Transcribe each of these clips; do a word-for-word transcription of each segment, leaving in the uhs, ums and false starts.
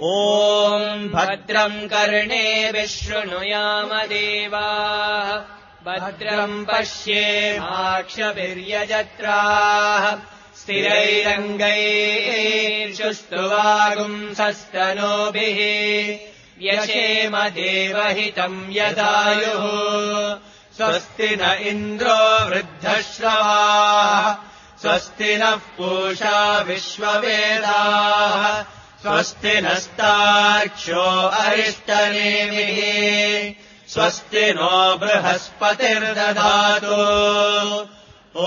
ॐ भद्रम् कर्णेभिः शृणुयाम देवाः भद्रम् पश्येमाक्षभिर्यजत्राः स्थिरैरङ्गैर्जुष्टुवागुंसस्तनूभिः व्यशेम देवहितम् यदायुः स्वस्ति न इन्द्रो वृद्धश्रवाः स्वस्ति नः पूषा विश्ववेदाः स्वस्ति नस्तार्क्ष्यो अरिष्टनेमिः स्वस्ति नो बृहस्पतिर्दधातु ॐ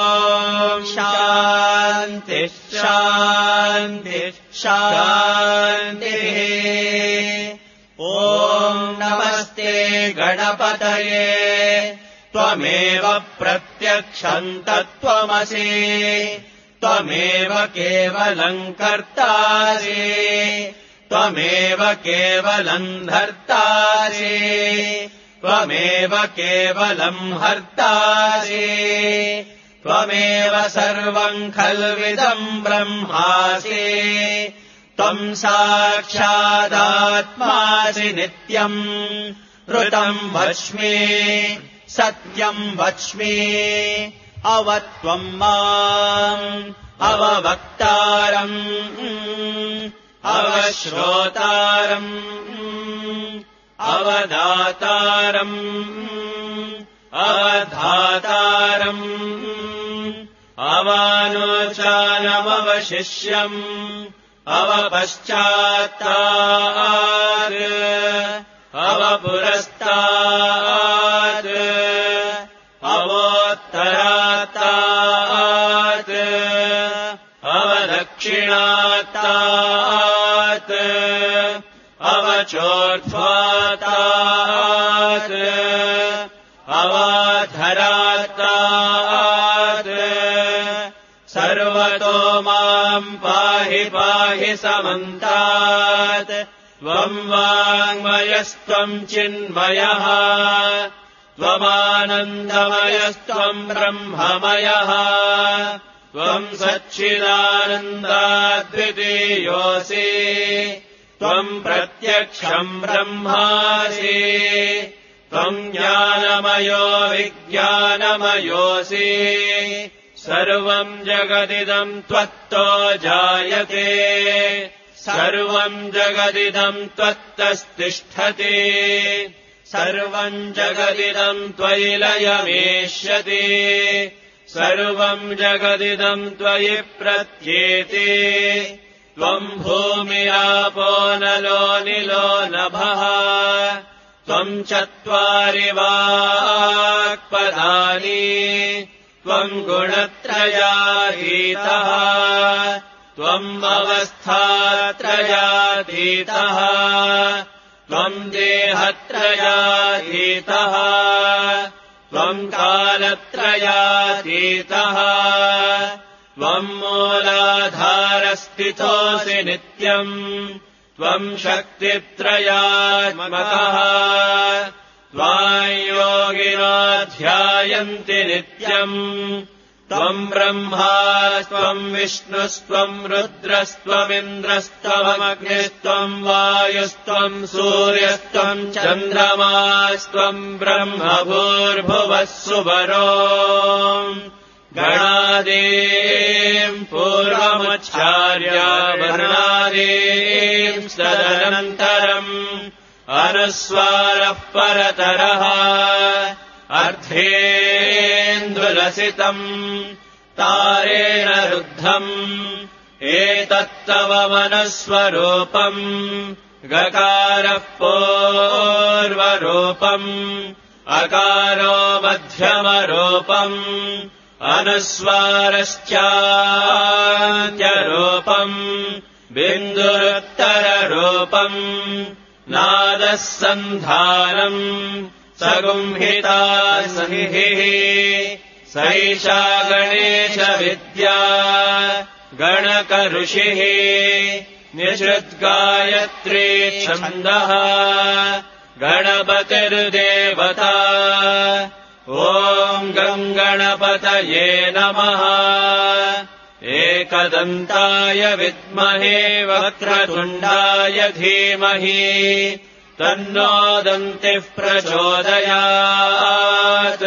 शान्तिः शान्तिः शान्तिः ॐ नमस्ते गणपतये त्वमेव प्रत्यक्षम् तत्त्वमसि त्वमेव केवलम् कर्तासि त्वमेव केवलम् धर्तासि त्वमेव केवलम् हर्तासि त्वमेव सर्वम् खल्विदम् ब्रह्मासि त्वम् साक्षादात्मासि नित्यम् ऋतम् वच्मि सत्यम् वच्मि अवत्वम् माम् अववक्तारम् अवश्रोतारम् अवदातारम् अवधातारम् अवानुचानमवशिष्यम् अवपश्चात्तात् अवपुरस्तात् अवोत्तरात्तात् अवदक्षिणात्तात् अवचोर्ध्वातात् अवाधरात्तात् सर्वतो माम् पाहि पाहि समन्तात् त्वम् वाङ्मयस्त्वम् चिन्मयः त्वमानन्दमयस्त्वम् ब्रह्ममयः त्वम् सच्चिदानन्दाद्वितीयोऽसि त्वम् प्रत्यक्षम् ब्रह्मासि त्वम् ज्ञानमयो विज्ञानमयोऽसि सर्वम् जगदिदम् त्वत्तो जायते सर्वम् जगदिदम् त्वत्तस्तिष्ठति सर्वम् जगदिदम् त्वयि लयमेष्यति सर्वम् जगदिदम् त्वयि प्रत्येति त्वम् भूमिरापो नलो निलो नभः त्वम् चत्वारि वाक्पदानि त्वम् गुणत्रयातीतः त्वम् अवस्थात्रयातीतः त्वम् देहत्रयातीतः त्वम् कालत्रयातीतः त्वम् मूलाधारस्थितोऽसि नित्यम् त्वम् शक्तित्रयात्मकः त्वाम् योगिनो ध्यायन्ति नित्यम् त्वम् ब्रह्मा त्वम् विष्णुस्त्वम् रुद्रस्त्वमिन्द्रस्त्वमग्निस्त्वम् वायुस्त्वम् सूर्यस्त्वम् चन्द्रमास्त्वम् ब्रह्म भूर्भुवः सुवरो गणादीम् पूर्वमुच्चार्य वर्णादीम् तदनन्तरम् अनुस्वारः परतरः अर्धेन्दुलसितम् तारेण रुद्धम् एतत्तव मनस्वरूपम् गकारः पूर्वरूपम् अकारो मध्यमरूपम् अनुस्वारश्चान्त्यरूपम् बिन्दुरुत्तररूपम् नादः सन्धानम् सगुंहिता सहिः सैषा गणेशविद्या गणकऋषिः निषृद्गायत्री छन्दः गणपतिर्देवता ॐ गम् गणपतये नमः एकदन्ताय विद्महे वक्रतुण्डाय धीमहि तन्नो दन्तिः प्रचोदयात्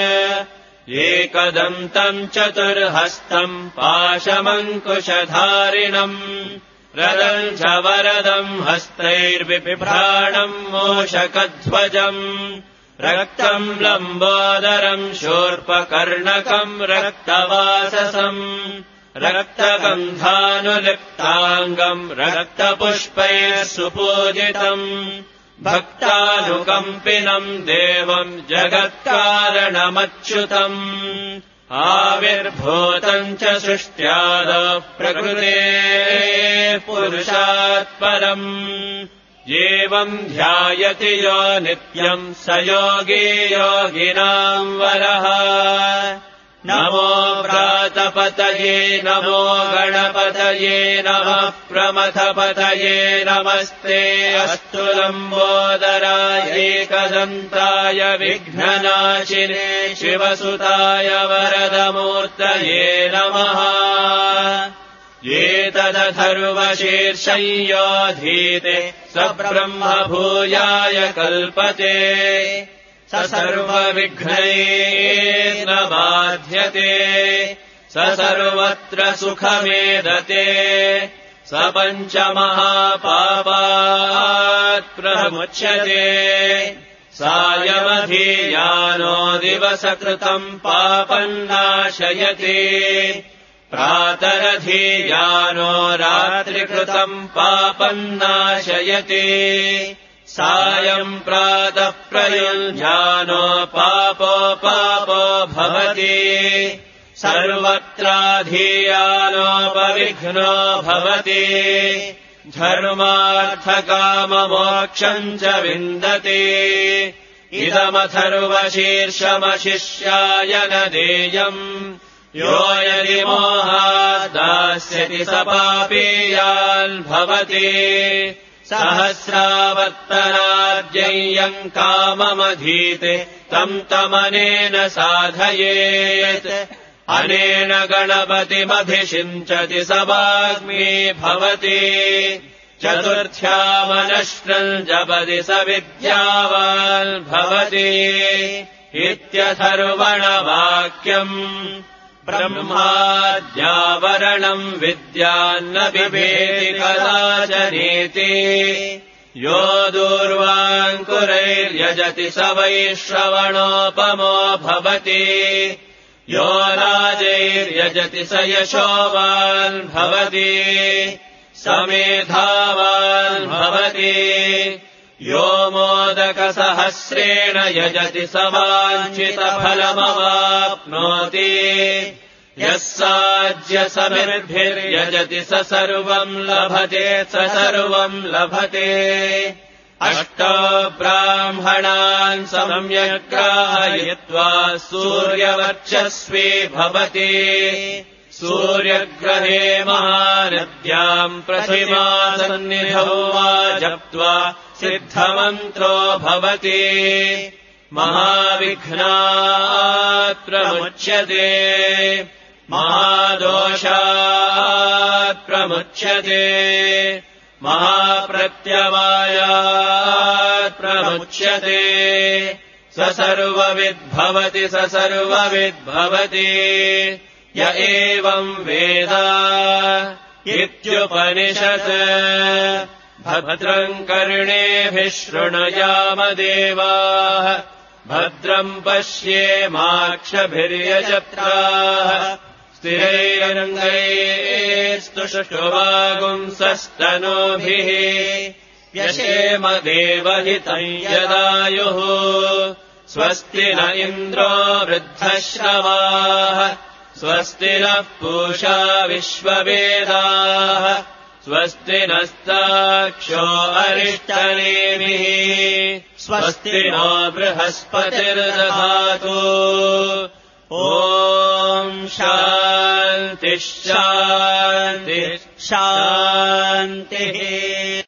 एकदन्तम् चतुर्हस्तम् पाशमङ्कुशधारिणम् रदम् च वरदम् हस्तैर्बिभ्राणम् मूषकध्वजम् रक्तम् लम्बोदरम् शूर्पकर्णकम् रक्तवाससम् रक्तगन्धानुलिप्ताङ्गम् रक्तपुष्पैः सुपूजितम् भक्तानुकम्पिनम् देवम् जगत्कारणमच्युतम् आविर्भूतम् च सृष्ट्यादौ प्रकृतेः पुरुषात् परम् एवम् ध्यायति यो नित्यम् स योगी योगिनाम् वरः नमो व्रातपतये नमो गणपतये नमः प्रमथपतये नमस्ते अस्तु लम्बोदराय एकदन्ताय विघ्ननाशिने शिवसुताय वरदमूर्तये नमः एतदथर्वशीर्षं योऽधीते स ब्रह्म भूयाय कल्पते स सर्वविघ्नैर्न बाध्यते स सर्वत्र सुखमेदते स पञ्चमहापापात् प्रमुच्यते सायमधीयानो दिवसकृतम् पापम् नाशयति प्रातरधीयानो रात्रिकृतम् पापम् नाशयति सायम् प्रातः प्रयुञ्जानो पापो पापो भवति सर्वत्राधीयानोपविघ्नो भवति धर्मार्थकाममोक्षम् च विन्दति इदमथर्वशीर्षमशिष्याय न देयम् यो यदि मोहात् दास्यति स पापीयान् भवति सहस्रावर्तनाद्यय्यम् काममधीते तम् तमनेन साधयेत् अनेन गणपतिमभिषिञ्चति स वाग्मी भवति चतुर्थ्यामनश्रम् जपति स विद्यावान् भवति इत्यथर्वणवाक्यम् ब्रह्माद्यावरणम् विद्यान्न बिभेति कदाचनेति यो दूर्वाङ्कुरैर्यजति स वैश्रवणोपमो भवति यो राजैर्यजति स यशोवान् भवति स मेधावान् भवति यो मोदकसहस्रेण यजति स वाञ्छितफलमवाप्नोति यः साज्यसमिर्भिर्यजति स सर्वम् लभते स सर्वम् लभते अष्टो ब्राह्मणान् सम्यग्ग्राहयित्वा सूर्यवर्चस्वी भवति सूर्यग्रहे महानद्याम् प्रतिमासन्निधौ वा जप्त्वा सिद्धमन्त्रो भवति महाविघ्नात् प्रमुच्यते महादोषात् प्रमुच्यते महाप्रत्यवायात् प्रमुच्यते स सर्वविद्भवति स सर्वविद्भवति य एवम् वेद इत्युपनिषत् भद्रम् कर्णेभिः शृणुयाम देवाः भद्रम् पश्येमाक्षभिर्यजत्राः स्थिरैरङ्गैस्तुष्टुवागुंसस्तनूभिः यशेम देवहितम् यदायुः स्वस्ति न इन्द्रो वृद्धश्रवाः स्वस्ति नः पूषा विश्ववेदाः स्वस्ति नस्ताक्षो अरिष्टनेमिः स्वस्ति नो बृहस्पतिर्दधातु ॐ शान्तिः शान्तिः शान्तिः।